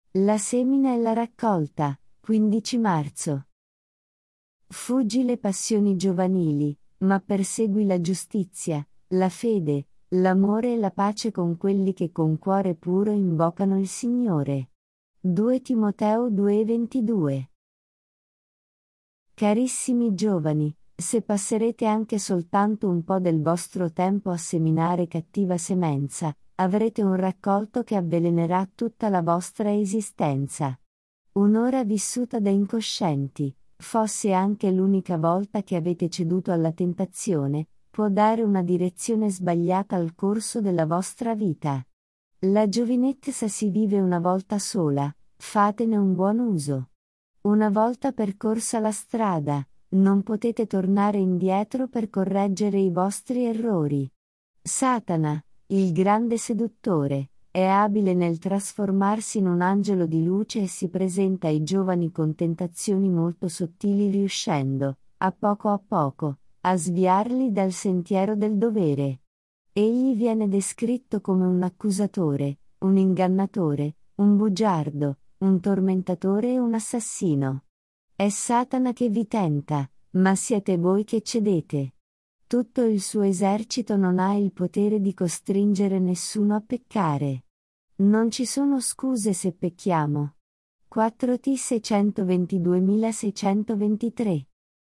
La semina e la raccolta, 15 marzo. Fuggi le passioni giovanili, ma persegui la giustizia, la fede, l'amore e la pace con quelli che con cuore puro invocano il Signore. 2 Timoteo 2,22. Carissimi giovani, se passerete anche soltanto un po' del vostro tempo a seminare cattiva semenza, avrete un raccolto che avvelenerà tutta la vostra esistenza. Un'ora vissuta da incoscienti, fosse anche l'unica volta che avete ceduto alla tentazione, può dare una direzione sbagliata al corso della vostra vita. La giovinezza si vive una volta sola, fatene un buon uso. Una volta percorsa la strada, non potete tornare indietro per correggere i vostri errori. Satana, il grande seduttore, è abile nel trasformarsi in un angelo di luce e si presenta ai giovani con tentazioni molto sottili riuscendo, a poco, a sviarli dal sentiero del dovere. Egli viene descritto come un accusatore, un ingannatore, un bugiardo, un tormentatore e un assassino. È Satana che vi tenta, ma siete voi che cedete. Tutto il suo esercito non ha il potere di costringere nessuno a peccare. Non ci sono scuse se pecchiamo. 4T 622623.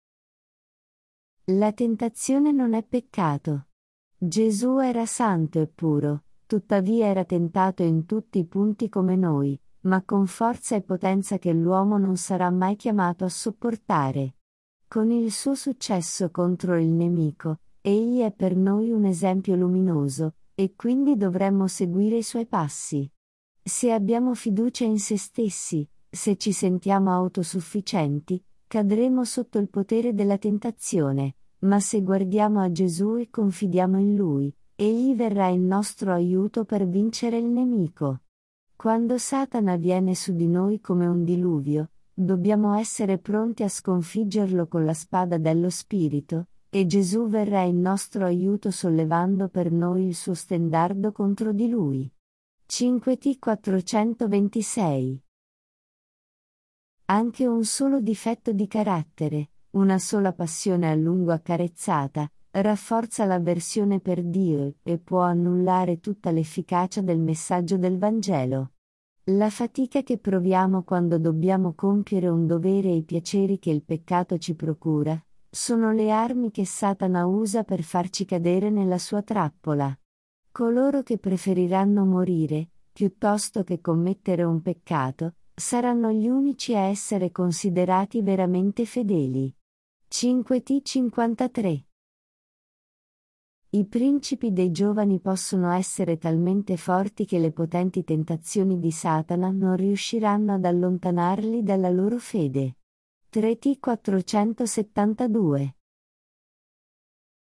La tentazione non è peccato. Gesù era santo e puro, tuttavia era tentato in tutti i punti come noi, ma con forza e potenza che l'uomo non sarà mai chiamato a sopportare. Con il suo successo contro il nemico, egli è per noi un esempio luminoso, e quindi dovremmo seguire i suoi passi. Se abbiamo fiducia in se stessi, se ci sentiamo autosufficienti, cadremo sotto il potere della tentazione, ma se guardiamo a Gesù e confidiamo in Lui, egli verrà in nostro aiuto per vincere il nemico. Quando Satana viene su di noi come un diluvio, dobbiamo essere pronti a sconfiggerlo con la spada dello Spirito, e Gesù verrà in nostro aiuto sollevando per noi il suo stendardo contro di lui. 5T 426. Anche un solo difetto di carattere, una sola passione a lungo accarezzata, rafforza l'avversione per Dio e può annullare tutta l'efficacia del messaggio del Vangelo. La fatica che proviamo quando dobbiamo compiere un dovere e i piaceri che il peccato ci procura, sono le armi che Satana usa per farci cadere nella sua trappola. Coloro che preferiranno morire, piuttosto che commettere un peccato, saranno gli unici a essere considerati veramente fedeli. 5T 53. I principi dei giovani possono essere talmente forti che le potenti tentazioni di Satana non riusciranno ad allontanarli dalla loro fede. 3T 472.